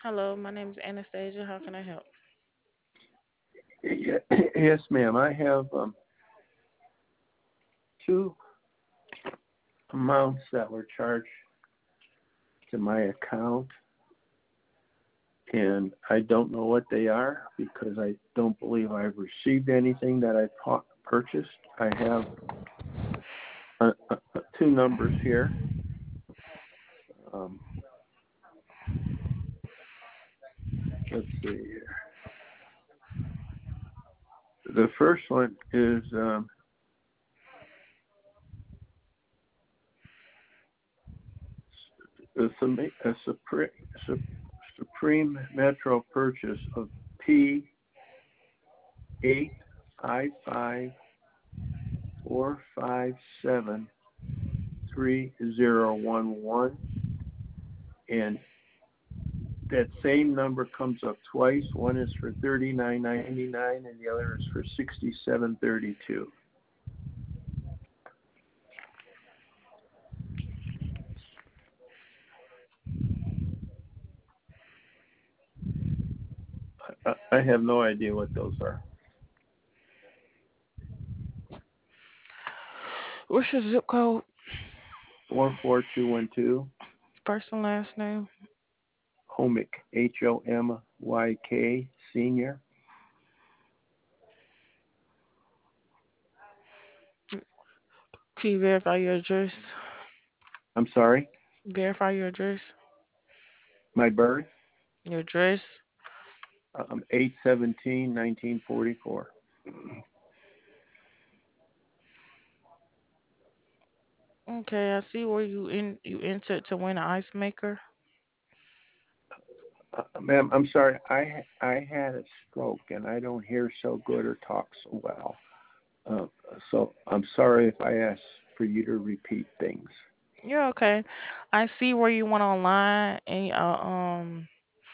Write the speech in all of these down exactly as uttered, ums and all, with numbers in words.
Hello, my name is Anastasia. How can I help? Ye- Yes, ma'am. I have um, two amounts that were charged to my account, and I don't know what they are because I don't believe I've received anything that I pu- purchased. I have uh, uh, uh, two numbers here. Um, let's see here. The first one is um, a, sum- a Supre- Sup- Supreme Metro purchase of P eight five five four five seven three zero one one, and that same number comes up twice. One is for thirty nine ninety nine, and the other is for sixty seven thirty two. I, I have no idea what those are. What's your zip code? Four four two one two. First and last name. Homick, H O M Y K, senior. Can you verify your address? I'm sorry, Verify your address. my birth, Your address. um, eight seventeen nineteen forty four. Okay, I see where you in you entered to win an ice maker. Uh, ma'am, I'm sorry. I I had a stroke and I don't hear so good or talk so well. Uh, so I'm sorry if I ask for you to repeat things. You're okay. I see where you went online and uh, um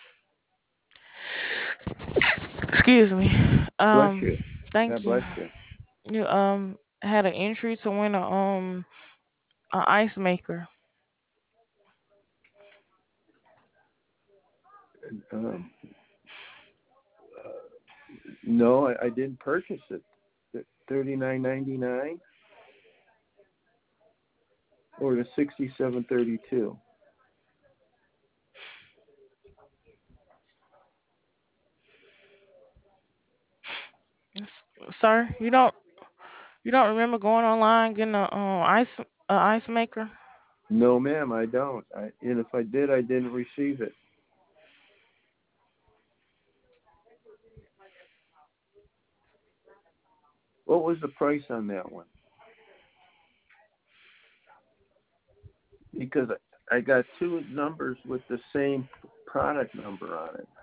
excuse me. Bless Um you. thank God you. bless you. You um had an entry to win a um an ice maker. Um, uh, no, I, I didn't purchase it. Thirty nine ninety nine or the sixty seven thirty two. Sir, you don't you don't remember going online getting a um ice a ice maker? No, ma'am, I don't. I, and if I did, I didn't receive it. What was the price on that one? Because I, I got two numbers with the same product number on it.